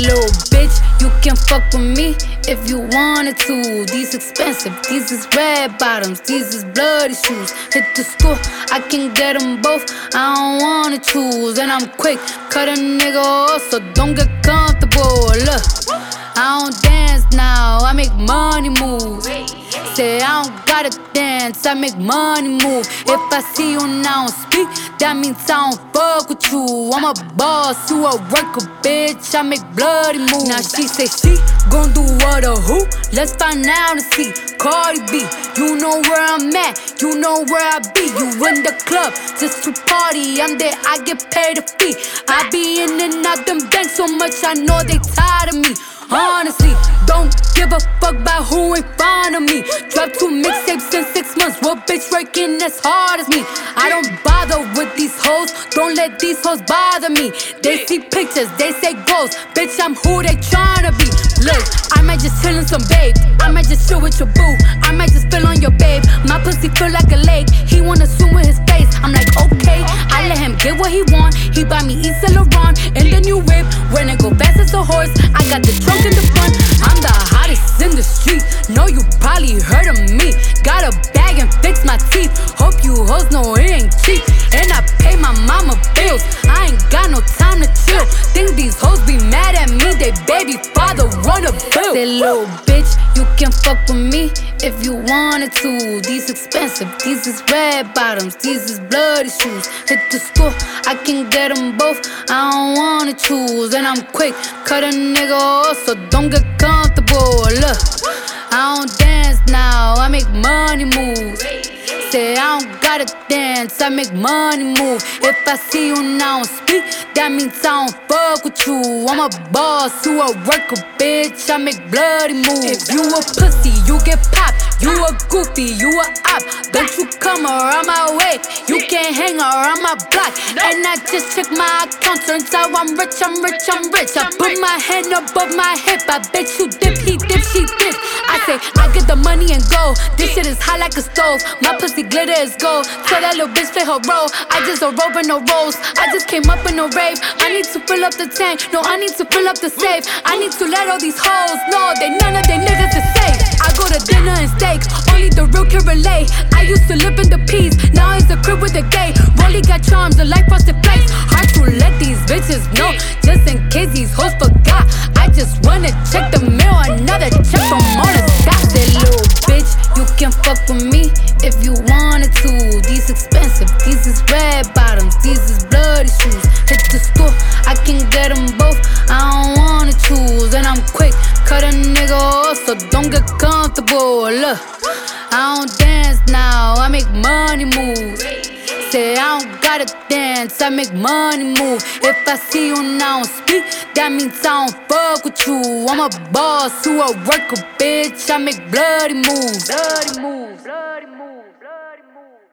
little bitch, you can fuck with me if you wanted to. These expensive, these is red bottoms, these is bloody shoes. Hit the store, I can get them both, I don't wanna choose. And I'm quick, cut a nigga off, so don't get comfortable. Look, I don't dance now, I make money move. Say I don't gotta dance, I make money move. If I see you now speak, that means I don't fuck with you. I'm a boss, you a worker, bitch, I make bloody moves. Now she say she gon' do what or who? Let's find out and see. Cardi B, you know where I'm at, you know where I be. You in the club just to party, I'm there, I get paid a fee. I be in and out them banks so much, I know they tired of me. Honestly, don't give a fuck about who in front of me. Drop 2 mixtapes in 6 months. What bitch working as hard as me? I don't bother with these hoes. Don't let these hoes bother me. They see pictures, they say goals. Bitch, I'm who they tryna be. Look, I might just chill in some babe. I might just chill with your boo. I might just spill on your babe. My pussy feel like a lake. He wanna swim with his face. I'm like, okay. I let him get what he want. He buy me East Saint Laurent in the new whip. When it go fast as a horse, I got the trunk in the front. I'm the hottest in the street. Know you probably heard of me. Got a bag and fix my teeth. Hope you hoes know it ain't cheap. And I pay my mama bills. I ain't got no time to chill. Think these hoes be mad at me. They baby father run a bill. Say little bitch, you can fuck with me if you wanted to. These expensive, these is red bottoms, these is bloody shoes. Hit the store, I can get them both, I don't wanna choose. And I'm quick, cut a nigga off, so don't get comfortable. Look, I don't dance now, I make money moves. Say I don't gotta dance, I make money move. If I see you now speak, that means I don't fuck with you. I'm a boss, you a worker, bitch, I make bloody moves. If you a pussy, you get popped. You a goofy, you a op. Don't you come around my way, you can't hang around my block. And I just check my account, turns out I'm rich, I'm rich, I'm rich. I put my hand above my hip, I bet you dip, he dip, she dip. I say, I get the money and go. This shit is hot like a stove. My pussy glitter is gold. Tell that little bitch play her role. I just a rover, no rolls. I just came up in a rave. I need to fill up the tank. No, I need to fill up the safe. I need to let all these hoes know that none of they niggas is safe. I go to dinner and steak. Only the real can relate. I used to live in the peas. Now it's a crib with a gay. Rolly got charms, the life frosted flakes. Hard to let these bitches know. Just in case these hoes forgot. I just wanna check the mail. Another check from all the stocks. That little bitch, you can fuck with me if you wanted to. These expensive, these is red bottoms, these is bloody shoes. Hit the store, I can get them both, I don't wanna choose. And I'm quick, cut a nigga off, so don't get comfortable. Look, I don't dance now, I make money moves. Say I don't gotta dance, I make money move. If I see you now speak, that means I don't fuck with you. I'm a boss, you a worker, bitch, I make bloody moves. Bloody moves, bloody moves, bloody moves.